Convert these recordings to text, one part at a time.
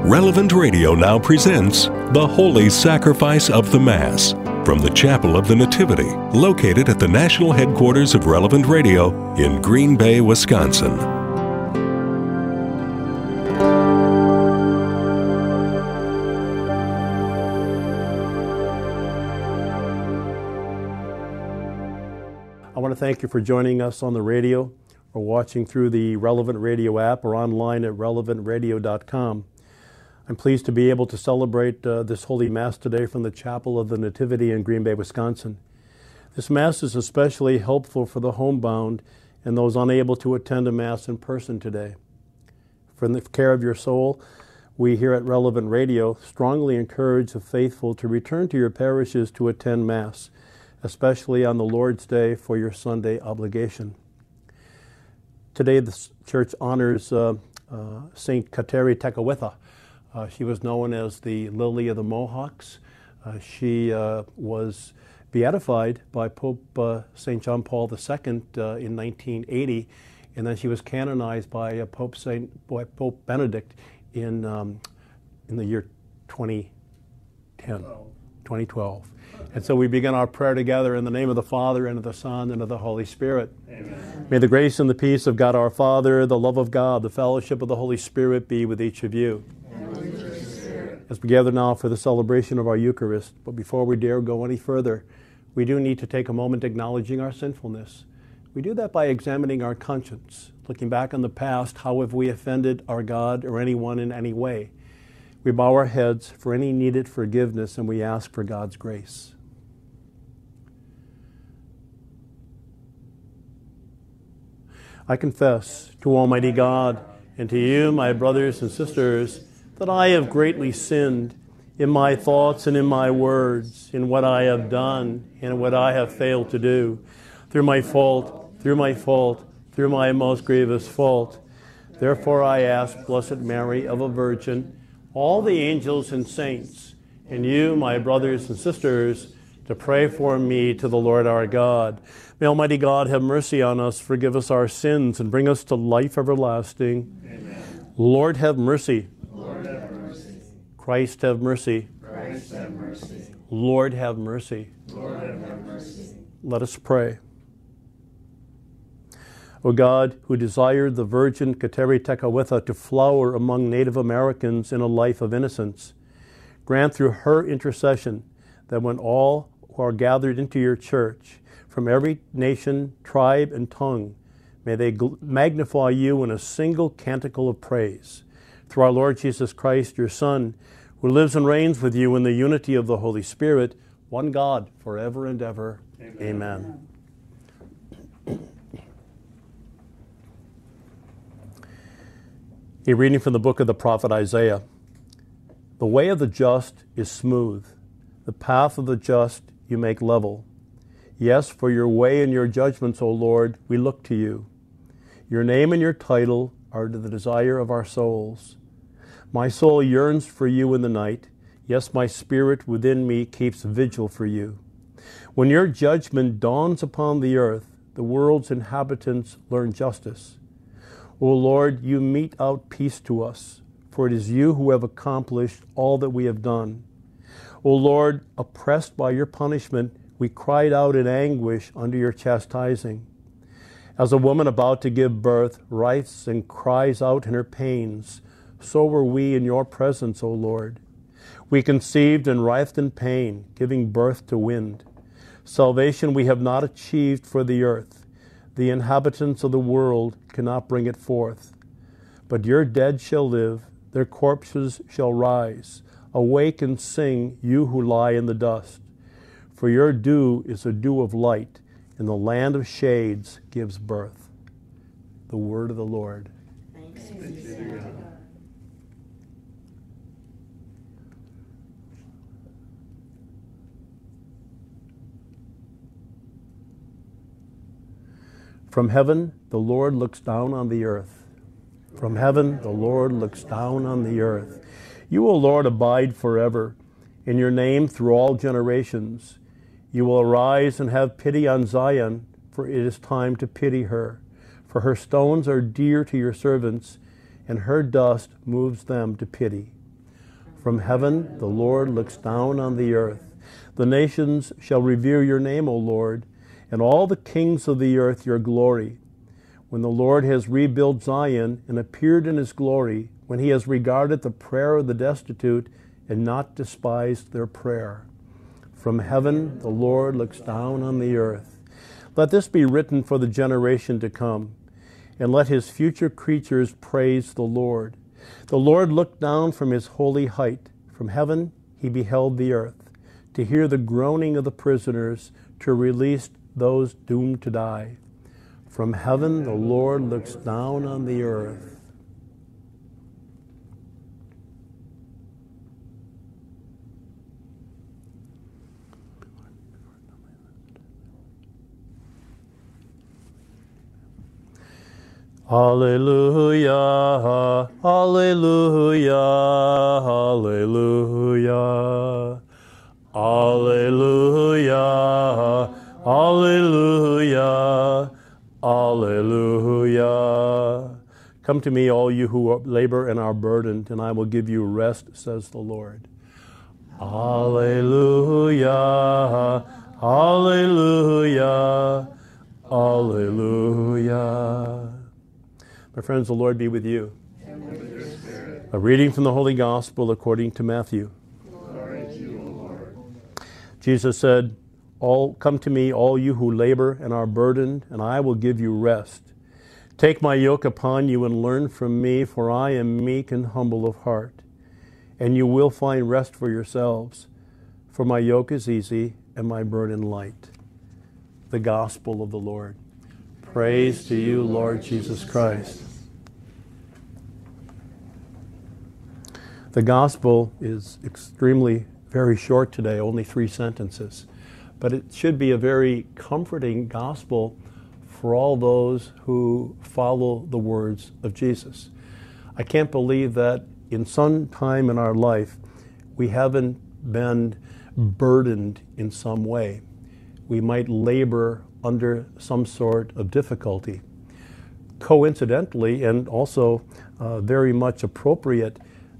Relevant Radio now presents The Holy Sacrifice of the Mass from the Chapel of the Nativity, located at the national headquarters of Relevant Radio in Green Bay, Wisconsin. I want to thank you for joining us on the radio or watching through the Relevant Radio app or online at relevantradio.com. I'm pleased to be able to celebrate this Holy Mass today from the Chapel of the Nativity in Green Bay, Wisconsin. This Mass is especially helpful for the homebound and those unable to attend a Mass in person today. For the care of your soul, we here at Relevant Radio strongly encourage the faithful to return to your parishes to attend Mass, especially on the Lord's Day for your Sunday obligation. Today the Church honors St. Kateri Tekakwitha. She was known as the Lily of the Mohawks. She was beatified by Pope St. John Paul II in 1980, and then she was canonized by Pope Benedict in the year 2012. And so we begin our prayer together in the name of the Father, and of the Son, and of the Holy Spirit. Amen. May the grace and the peace of God our Father, the love of God, the fellowship of the Holy Spirit be with each of you. As we gather now for the celebration of our Eucharist, but before we dare go any further, we do need to take a moment acknowledging our sinfulness. We do that by examining our conscience, looking back on the past. How have we offended our God or anyone in any way? We bow our heads for any needed forgiveness, and we ask for God's grace. I confess to Almighty God and to you, my brothers and sisters, that I have greatly sinned in my thoughts and in my words, in what I have done and what I have failed to do, through my most grievous fault. Therefore I ask Blessed Mary, ever Virgin, all the angels and saints, and you, my brothers and sisters, to pray for me to the Lord our God. May Almighty God have mercy on us, forgive us our sins, and bring us to life everlasting. Amen. Lord, have mercy. Lord, have mercy. Christ, have mercy. Christ, have mercy. Lord, have mercy. Lord, have mercy. Let us pray. O God, who desired the Virgin Kateri Tekakwitha to flower among Native Americans in a life of innocence, grant through her intercession that when all who are gathered into your church from every nation, tribe, and tongue, may they magnify you in a single canticle of praise. Through our Lord Jesus Christ, your Son, who lives and reigns with you in the unity of the Holy Spirit, one God, forever and ever. Amen. A reading from the book of the prophet Isaiah. The way of the just is smooth. The path of the just you make level. Yes, for your way and your judgments, O Lord, we look to you. Your name and your title are to the desire of our souls. My soul yearns for you in the night. Yes, my spirit within me keeps vigil for you. When your judgment dawns upon the earth, the world's inhabitants learn justice. O Lord, you mete out peace to us, for it is you who have accomplished all that we have done. O Lord, oppressed by your punishment, we cried out in anguish under your chastising. As a woman about to give birth writhes and cries out in her pains, so were we in your presence, O Lord. We conceived and writhed in pain, giving birth to wind. Salvation we have not achieved for the earth. The inhabitants of the world cannot bring it forth. But your dead shall live, their corpses shall rise. Awake and sing, you who lie in the dust. For your dew is a dew of light, and the land of shades gives birth. The word of the Lord. Thanks be to God. From heaven, the Lord looks down on the earth. From heaven, the Lord looks down on the earth. You, O Lord, abide forever. In your name through all generations. You will arise and have pity on Zion, for it is time to pity her. For her stones are dear to your servants, and her dust moves them to pity. From heaven the Lord looks down on the earth. The nations shall revere your name, O Lord, and all the kings of the earth your glory. When the Lord has rebuilt Zion and appeared in his glory, when he has regarded the prayer of the destitute and not despised their prayer. From heaven the Lord looks down on the earth. Let this be written for the generation to come, and let his future creatures praise the Lord. The Lord looked down from his holy height. From heaven he beheld the earth, to hear the groaning of the prisoners, to release those doomed to die. From heaven the Lord looks down on the earth. Hallelujah, hallelujah, hallelujah, hallelujah, hallelujah, hallelujah. Come to me, all you who labor and are burdened, and I will give you rest, says the Lord. Hallelujah, hallelujah, hallelujah. My friends, the Lord be with you. And with your spirit. A reading from the Holy Gospel according to Matthew. Glory to you, O Lord. Jesus said, come to me, all you who labor and are burdened, and I will give you rest. Take my yoke upon you and learn from me, for I am meek and humble of heart, and you will find rest for yourselves. For my yoke is easy and my burden light. The Gospel of the Lord. Praise to you, Lord Jesus Christ. The Gospel is extremely very short today, only 3 sentences. But it should be a very comforting Gospel for all those who follow the words of Jesus. I can't believe that in some time in our life we haven't been burdened in some way. We might labor under some sort of difficulty. Coincidentally, and also very much appropriate,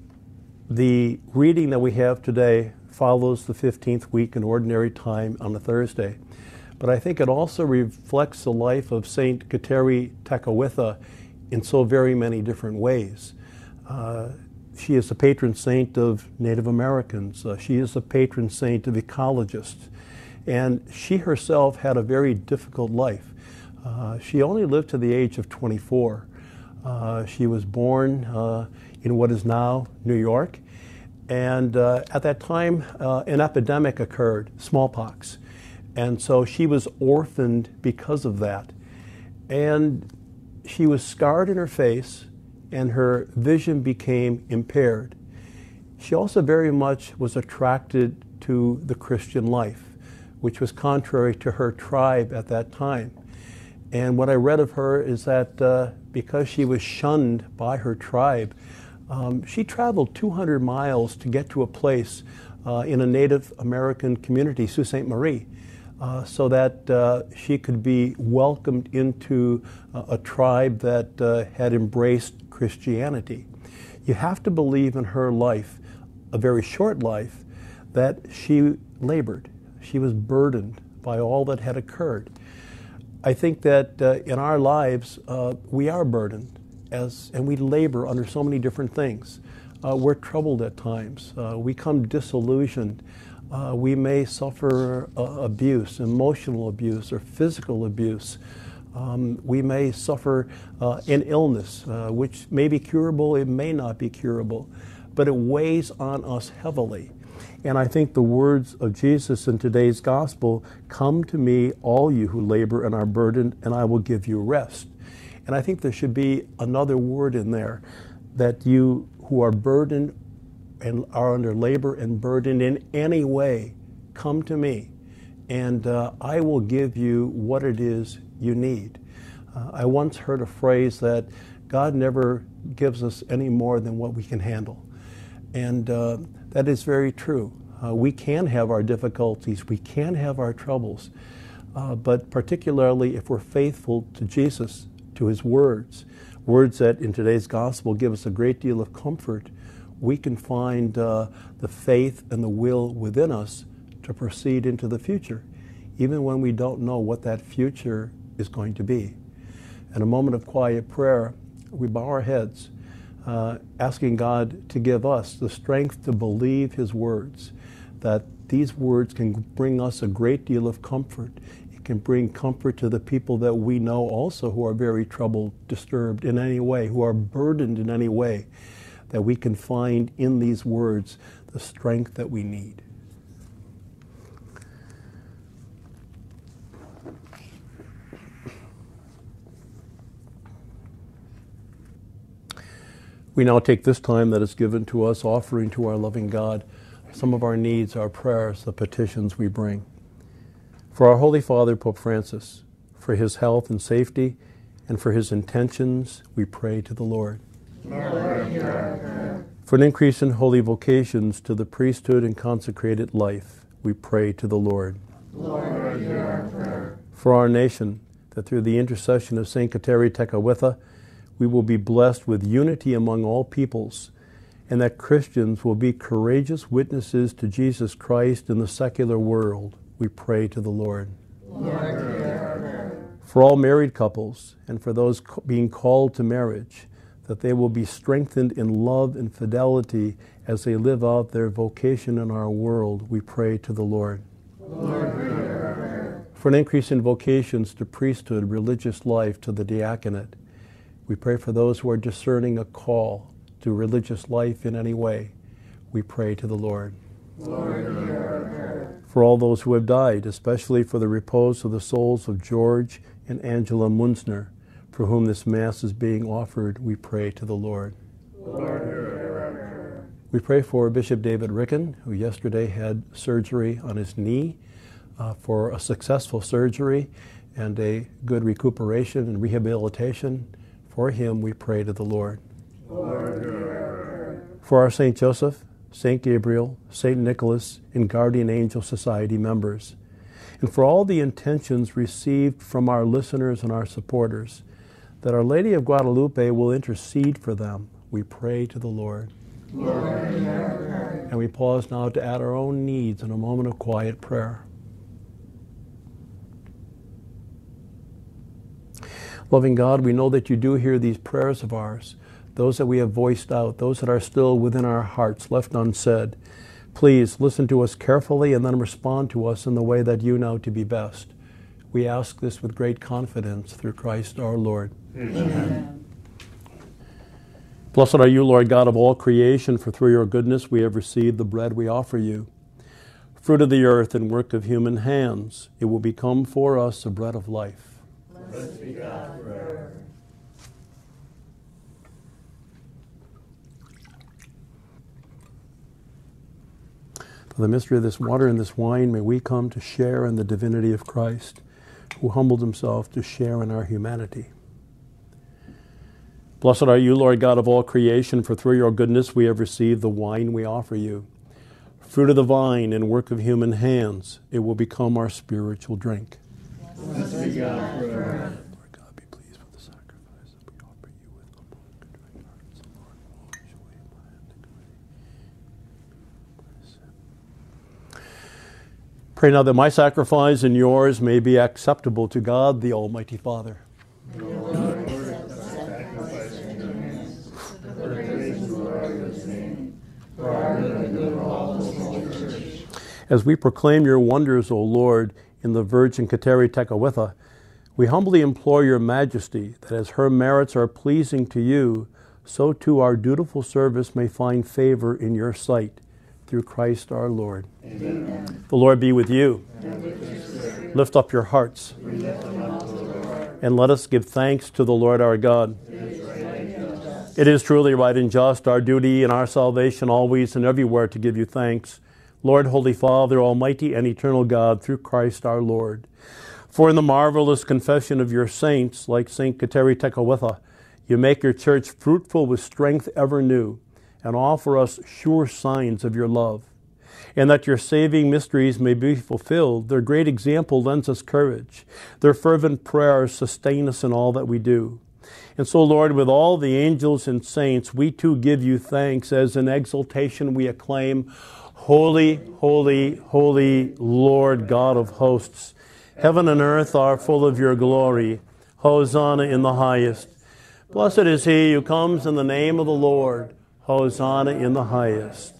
the reading that we have today follows the 15th week in Ordinary Time on a Thursday. But I think it also reflects the life of Saint Kateri Tekakwitha in so very many different ways. She is the patron saint of Native Americans. She is the patron saint of ecologists. And she herself had a very difficult life. She only lived to the age of 24. She was born in what is now New York. And at that time, an epidemic occurred, smallpox. And so she was orphaned because of that. And she was scarred in her face, and her vision became impaired. She also very much was attracted to the Christian life, which was contrary to her tribe at that time. And what I read of her is that because she was shunned by her tribe, she traveled 200 miles to get to a place in a Native American community, Sault Ste. Marie, so that she could be welcomed into a tribe that had embraced Christianity. You have to believe in her life, a very short life, that she labored. She was burdened by all that had occurred. I think that in our lives, we are burdened, and we labor under so many different things. We're troubled at times. We come disillusioned. We may suffer abuse, emotional abuse, or physical abuse. We may suffer an illness, which may be curable, it may not be curable, but it weighs on us heavily. And I think the words of Jesus in today's gospel, come to me, all you who labor and are burdened, and I will give you rest. And I think there should be another word in there, that you who are burdened and are under labor and burden in any way, come to me, and I will give you what it is you need. I once heard a phrase that God never gives us any more than what we can handle. And that is very true. We can have our difficulties, we can have our troubles, but particularly if we're faithful to Jesus, to his words that in today's gospel give us a great deal of comfort, we can find the faith and the will within us to proceed into the future, even when we don't know what that future is going to be. In a moment of quiet prayer, we bow our heads, asking God to give us the strength to believe His words, that these words can bring us a great deal of comfort. It can bring comfort to the people that we know also who are very troubled, disturbed in any way, who are burdened in any way, that we can find in these words the strength that we need. We now take this time that is given to us, offering to our loving God some of our needs, our prayers, the petitions we bring. For our Holy Father, Pope Francis, for his health and safety, and for his intentions, we pray to the Lord. For an increase in holy vocations to the priesthood and consecrated life, we pray to the Lord. Lord, hear our prayer. For our nation, that through the intercession of Saint Kateri Tekakwitha, we will be blessed with unity among all peoples, and that Christians will be courageous witnesses to Jesus Christ in the secular world, we pray to the Lord. Lord, hear our prayer. For all married couples, and for those being called to marriage, that they will be strengthened in love and fidelity as they live out their vocation in our world, we pray to the Lord. Lord, hear our prayer. For an increase in vocations to priesthood, religious life, to the diaconate, we pray for those who are discerning a call to religious life in any way. We pray to the Lord. Lord, hear our prayer. For all those who have died, especially for the repose of the souls of George and Angela Munzner, for whom this Mass is being offered, we pray to the Lord. Lord, hear our prayer. We pray for Bishop David Ricken, who yesterday had surgery on his knee, for a successful surgery and a good recuperation and rehabilitation. For him, we pray to the Lord. Lord, hear our prayer. For our St. Joseph, St. Gabriel, St. Nicholas, and Guardian Angel Society members, and for all the intentions received from our listeners and our supporters, that Our Lady of Guadalupe will intercede for them, we pray to the Lord. Lord, hear our prayer. And we pause now to add our own needs in a moment of quiet prayer. Loving God, we know that you do hear these prayers of ours, those that we have voiced out, those that are still within our hearts, left unsaid. Please listen to us carefully and then respond to us in the way that you know to be best. We ask this with great confidence through Christ our Lord. Amen. Blessed are you, Lord God of all creation, for through your goodness we have received the bread we offer you. Fruit of the earth and work of human hands, it will become for us a bread of life. Blessed be God forever. For the mystery of this water and this wine, may we come to share in the divinity of Christ, who humbled himself to share in our humanity. Blessed are you, Lord God of all creation, for through your goodness we have received the wine we offer you. Fruit of the vine and work of human hands, it will become our spiritual drink. Blessed be God forever. Lord God, be pleased with the sacrifice that we offer you with humble and contrite hearts. And Lord, will surely my hand. Pray now that my sacrifice and yours may be acceptable to God, the Almighty Father. Lord, accept the sacrifice in your hands, for the praise and glory of his name, for our good and good of all the whole church. As we proclaim your wonders, O Lord, in the Virgin Kateri Tekakwitha, we humbly implore your majesty that as her merits are pleasing to you, so too our dutiful service may find favor in your sight, through Christ our Lord. Amen. The Lord be with you. And with your spirit, Lift up your hearts, we lift them up to the Lord. and let us give thanks to the Lord our God. It is truly right and just, our duty and our salvation always and everywhere to give you thanks, Lord, Holy Father, Almighty and eternal God, through Christ our Lord. For in the marvelous confession of your saints, like Saint Kateri Tekakwitha, you make your church fruitful with strength ever new, and offer us sure signs of your love. And that your saving mysteries may be fulfilled, their great example lends us courage. Their fervent prayers sustain us in all that we do. And so, Lord, with all the angels and saints, we too give you thanks as in exultation we acclaim, Holy, holy, holy, Lord God of hosts. Heaven and earth are full of your glory. Hosanna in the highest. Blessed is he who comes in the name of the Lord. Hosanna in the highest.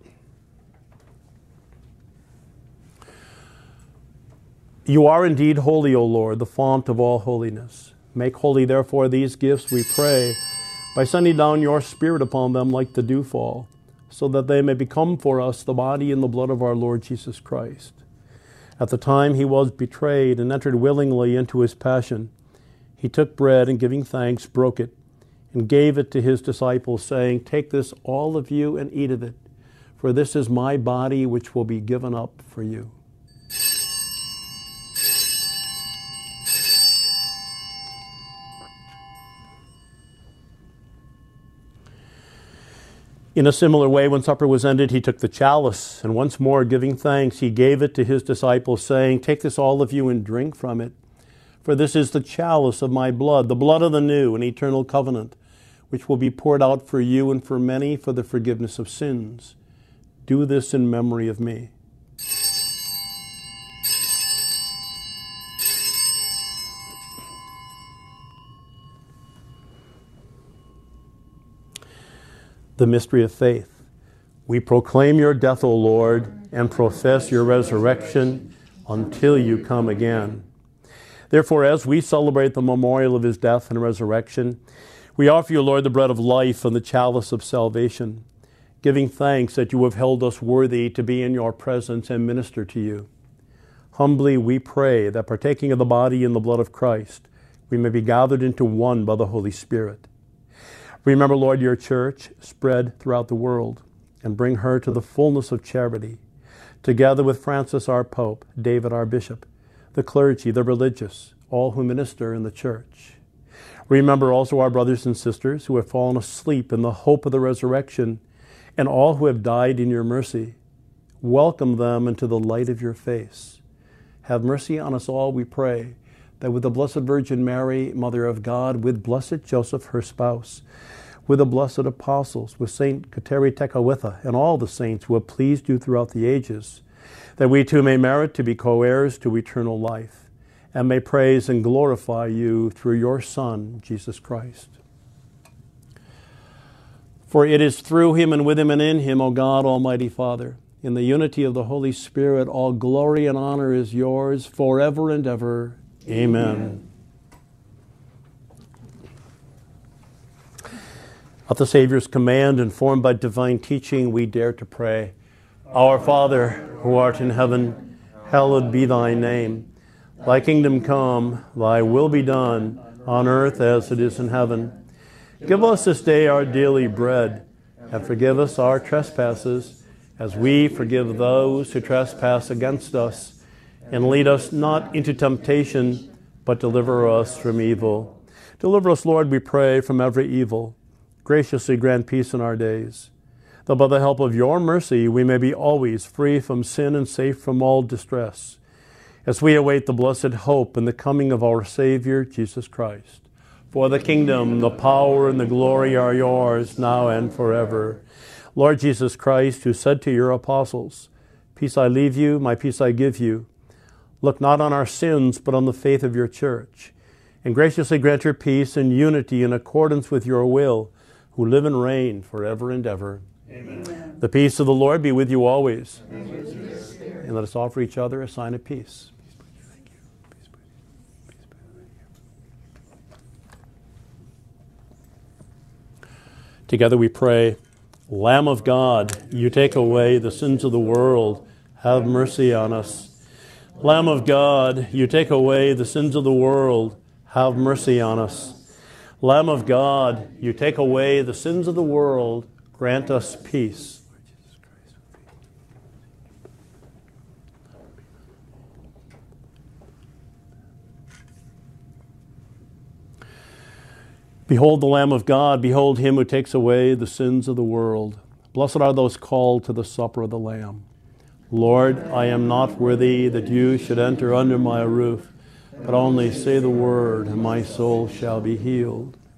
You are indeed holy, O Lord, the fount of all holiness. Make holy, therefore, these gifts, we pray, by sending down your Spirit upon them like the dewfall, so that they may become for us the body and the blood of our Lord Jesus Christ. At the time he was betrayed and entered willingly into his passion, he took bread and, giving thanks, broke it and gave it to his disciples, saying, Take this, all of you, and eat of it, for this is my body which will be given up for you. In a similar way, when supper was ended, he took the chalice, and once more giving thanks, he gave it to his disciples, saying, Take this, all of you, and drink from it. For this is the chalice of my blood, the blood of the new and eternal covenant, which will be poured out for you and for many for the forgiveness of sins. Do this in memory of me. The mystery of faith. We proclaim your death, O Lord, and profess your resurrection until you come again. Therefore, as we celebrate the memorial of his death and resurrection, we offer you, Lord, the bread of life and the chalice of salvation, giving thanks that you have held us worthy to be in your presence and minister to you. Humbly we pray that, partaking of the body and the blood of Christ, we may be gathered into one by the Holy Spirit. Remember, Lord, your church spread throughout the world, and bring her to the fullness of charity, together with Francis our Pope, David our Bishop, the clergy, the religious, all who minister in the church. Remember also our brothers and sisters who have fallen asleep in the hope of the resurrection, and all who have died in your mercy. Welcome them into the light of your face. Have mercy on us all, we pray, that with the Blessed Virgin Mary, Mother of God, with Blessed Joseph, her spouse, with the blessed apostles, with Saint Kateri Tekakwitha, and all the saints who have pleased you throughout the ages, that we too may merit to be co-heirs to eternal life, and may praise and glorify you through your Son, Jesus Christ. For it is through him and with him and in him, O God, Almighty Father, in the unity of the Holy Spirit, all glory and honor is yours forever and ever. Amen. At the Savior's command, informed by divine teaching, we dare to pray. Our Father, who art in heaven, hallowed be thy name. Thy kingdom come, thy will be done, on earth as it is in heaven. Give us this day our daily bread, and forgive us our trespasses, as we forgive those who trespass against us. And lead us not into temptation, but deliver us from evil. Deliver us, Lord, we pray, from every evil. Graciously grant peace in our days, that by the help of your mercy we may be always free from sin and safe from all distress, as we await the blessed hope and the coming of our Savior, Jesus Christ. For the kingdom, the power, and the glory are yours, now and forever. Lord Jesus Christ, who said to your apostles, Peace I leave you, my peace I give you, look not on our sins, but on the faith of your church, and graciously grant your peace and unity in accordance with your will, who live and reign forever and ever. Amen. The peace of the Lord be with you always. And with your spirit. And let us offer each other a sign of peace. Thank you. Together we pray, Lamb of God, you take away the sins of the world. Have mercy on us. Lamb of God, you take away the sins of the world. Have mercy on us. Lamb of God, you take away the sins of the world. Grant us peace. Behold the Lamb of God. Behold him who takes away the sins of the world. Blessed are those called to the supper of the Lamb. Lord, I am not worthy that you should enter under my roof, but only say the word, and my soul shall be healed.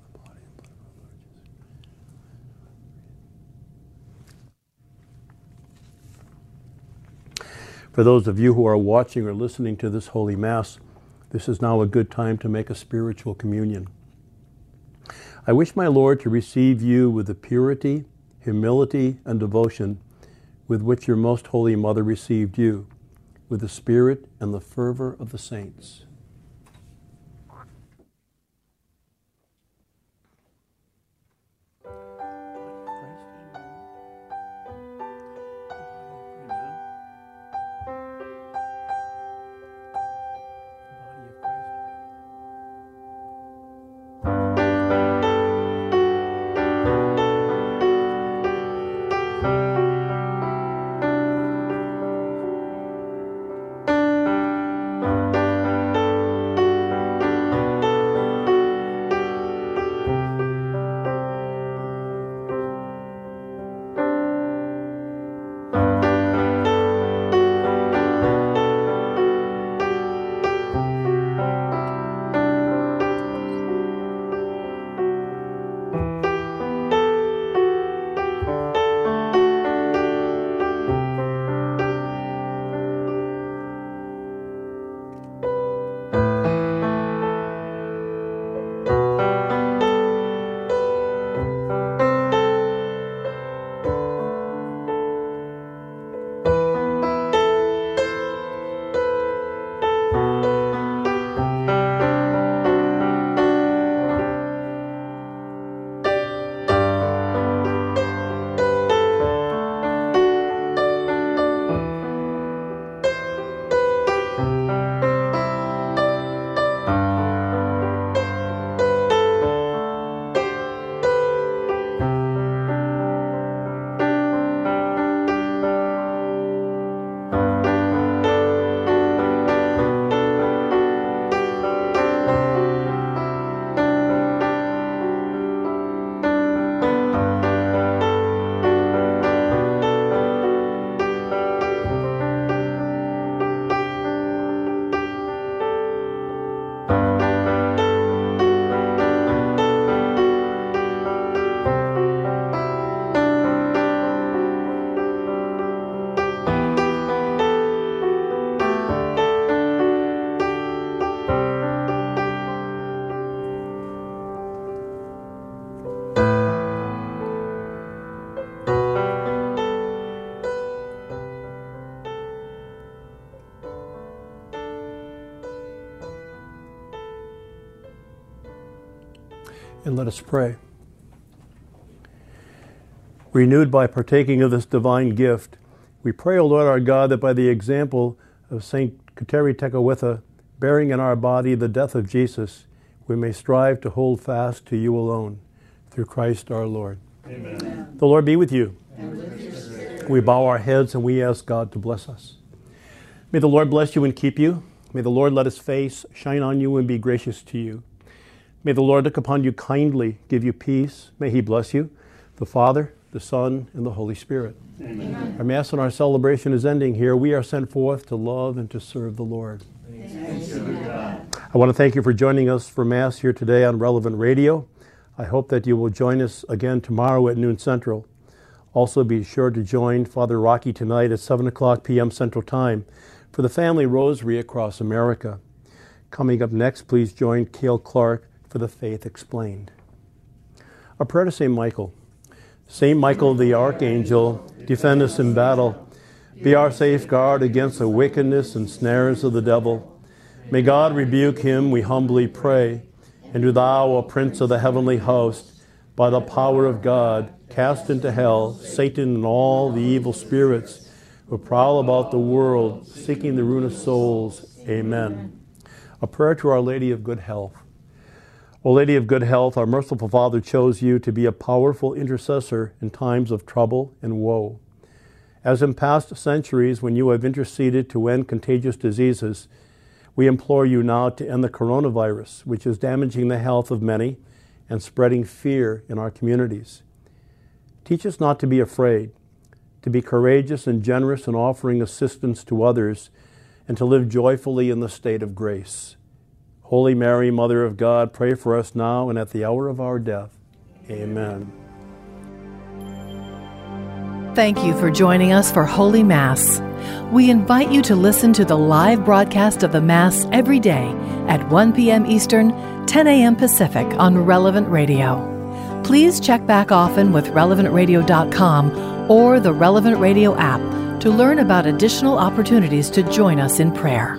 For those of you who are watching or listening to this Holy Mass, this is now a good time to make a spiritual communion. I wish my Lord to receive you with the purity, humility, and devotion with which your most holy Mother received you, with the spirit and the fervor of the saints. And let us pray. Renewed by partaking of this divine gift, we pray, O Lord our God, that by the example of St. Kateri Tekakwitha, bearing in our body the death of Jesus, we may strive to hold fast to you alone, through Christ our Lord. Amen. The Lord be with you. And with your spirit. We bow our heads and we ask God to bless us. May the Lord bless you and keep you. May the Lord let his face shine on you and be gracious to you. May the Lord look upon you kindly, give you peace. May he bless you, the Father, the Son, and the Holy Spirit. Amen. Our Mass and our celebration is ending here. We are sent forth to love and to serve the Lord. Thanks be to God. I want to thank you for joining us for Mass here today on Relevant Radio. I hope that you will join us again tomorrow at noon Central. Also be sure to join Father Rocky tonight at 7 o'clock p.m. Central Time for the Family Rosary across America. Coming up next, please join Cale Clark for the Faith Explained. A prayer to St. Michael. St. Michael the Archangel, defend us in battle. Be our safeguard against the wickedness and snares of the devil. May God rebuke him, we humbly pray. And do thou, O Prince of the heavenly host, by the power of God, cast into hell Satan and all the evil spirits who prowl about the world, seeking the ruin of souls. Amen. A prayer to Our Lady of Good Health. O Lady of Good Health, our merciful Father chose you to be a powerful intercessor in times of trouble and woe. As in past centuries, when you have interceded to end contagious diseases, we implore you now to end the coronavirus, which is damaging the health of many and spreading fear in our communities. Teach us not to be afraid, to be courageous and generous in offering assistance to others, and to live joyfully in the state of grace. Holy Mary, Mother of God, pray for us now and at the hour of our death. Amen. Thank you for joining us for Holy Mass. We invite you to listen to the live broadcast of the Mass every day at 1 p.m. Eastern, 10 a.m. Pacific on Relevant Radio. Please check back often with relevantradio.com or the Relevant Radio app to learn about additional opportunities to join us in prayer.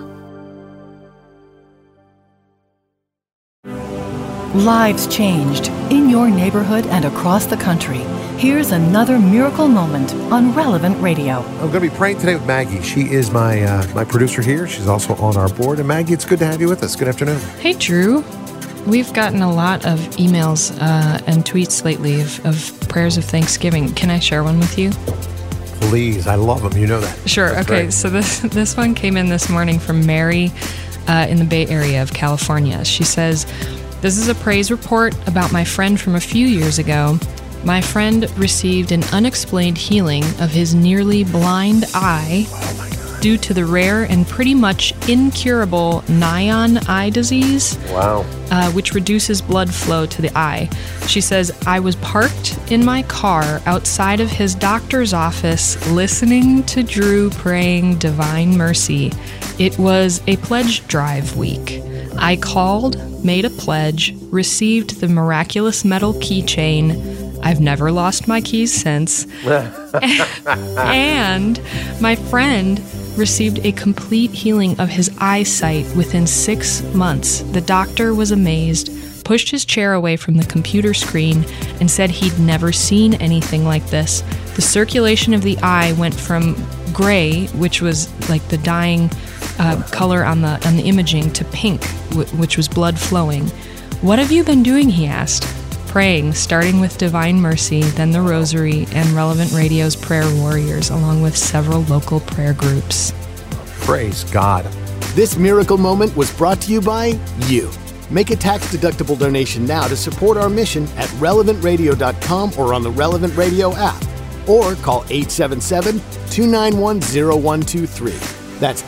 Lives changed in your neighborhood and across the country. Here's another miracle moment on Relevant Radio. I'm going to be praying today with Maggie. She is my producer here. She's also on our board. And Maggie, it's good to have you with us. Good afternoon. Hey, Drew. We've gotten a lot of emails and tweets lately of prayers of thanksgiving. Can I share one with you? Please. I love them. You know that. Sure. That's okay. great. So this one came in this morning from Mary in the Bay Area of California. She says, "This is a praise report about my friend from a few years ago. My friend received an unexplained healing of his nearly blind eye due to the rare and pretty much incurable Nion eye disease, which reduces blood flow to the eye. She says, I was parked in my car outside of his doctor's office listening to Drew praying Divine Mercy. It was a pledge drive week. I called, made a pledge, received the miraculous metal keychain. I've never lost my keys since. And my friend received a complete healing of his eyesight within 6 months. The doctor was amazed, pushed his chair away from the computer screen, and said he'd never seen anything like this. The circulation of the eye went from gray, which was like the dying color on the imaging, to pink, which was blood flowing. What have you been doing, he asked. Praying, starting with Divine Mercy, then the Rosary, and Relevant Radio's Prayer Warriors, along with several local prayer groups. Praise God. This miracle moment was brought to you by you. Make a tax-deductible donation now to support our mission at relevantradio.com or on the Relevant Radio app. Or call 877-291-0123. That's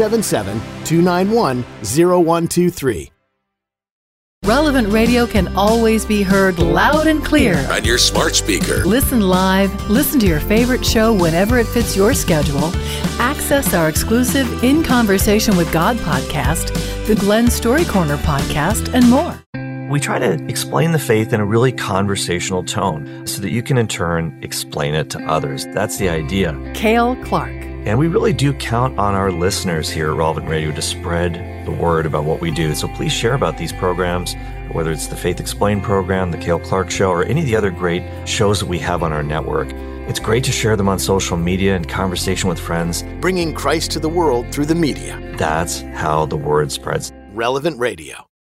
877-291-0123. Relevant Radio can always be heard loud and clear on your smart speaker. Listen live, listen to your favorite show whenever it fits your schedule, access our exclusive In Conversation with God podcast, the Glenn Story Corner podcast, and more. We try to explain the faith in a really conversational tone so that you can in turn explain it to others. That's the idea. Cale Clark. And we really do count on our listeners here at Relevant Radio to spread the word about what we do. So please share about these programs, whether it's the Faith Explained program, the Cale Clark Show, or any of the other great shows that we have on our network. It's great to share them on social media and conversation with friends. Bringing Christ to the world through the media. That's how the word spreads. Relevant Radio.